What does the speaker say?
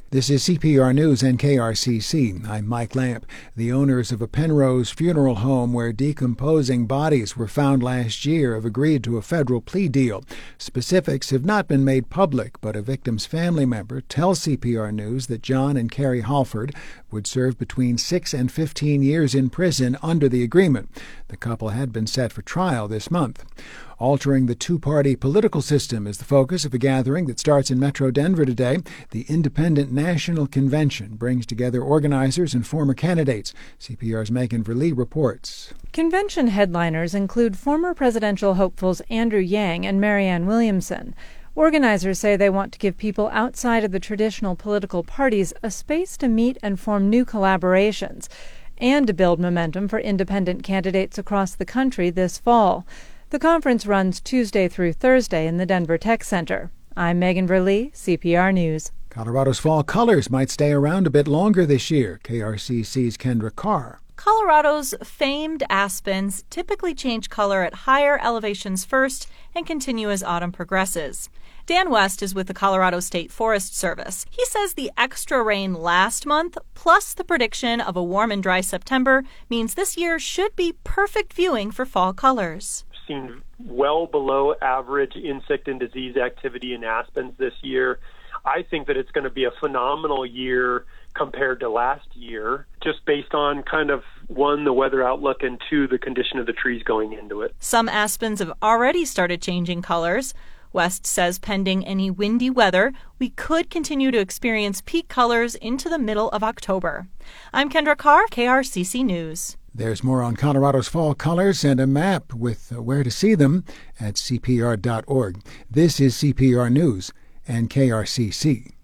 This is CPR News and KRCC. I'm Mike Lamp. The owners of a Penrose funeral home where decomposing bodies were found last year have agreed to a federal plea deal. Specifics have not been made public, but a victim's family member tells CPR News that John and Carrie Halford would serve between 6 and 15 years in prison under the agreement. The couple had been set for trial this month. Altering the two-party political system is the focus of a gathering that starts in Metro Denver today. The Independent National Convention brings together organizers and former candidates. CPR's Megan Verlee reports. Convention headliners include former presidential hopefuls Andrew Yang and Marianne Williamson. Organizers say they want to give people outside of the traditional political parties a space to meet and form new collaborations, and to build momentum for independent candidates across the country this fall. The conference runs Tuesday through Thursday in the Denver Tech Center. I'm Megan Verlee, CPR News. Colorado's fall colors might stay around a bit longer this year. KRCC's Kendra Carr. Colorado's famed aspens typically change color at higher elevations first and continue as autumn progresses. Dan West is with the Colorado State Forest Service. He says the extra rain last month, plus the prediction of a warm and dry September, means this year should be perfect viewing for fall colors. Seen well below average insect and disease activity in aspens this year. I think that it's going to be a phenomenal year compared to last year, just based on kind of, one, the weather outlook, and two, the condition of the trees going into it. Some aspens have already started changing colors. West says pending any windy weather, we could continue to experience peak colors into the middle of October. I'm Kendra Carr, KRCC News. There's more on Colorado's fall colors and a map with where to see them at CPR.org. This is CPR News and KRCC.